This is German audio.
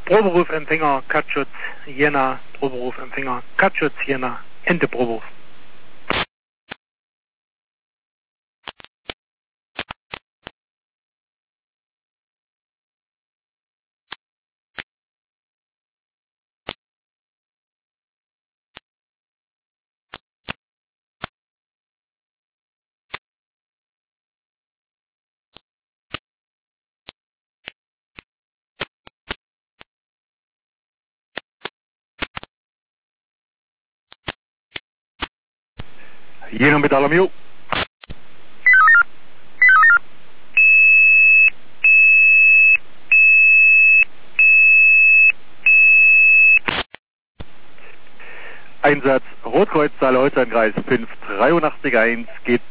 Proberufempfänger Katschutz Jena, Proberufempfänger Katschutz Jena, Ende Proberuf. Jena mit Alarmio. Einsatz Rotkreuz, Saale-Holstein-Kreis 583 1 geht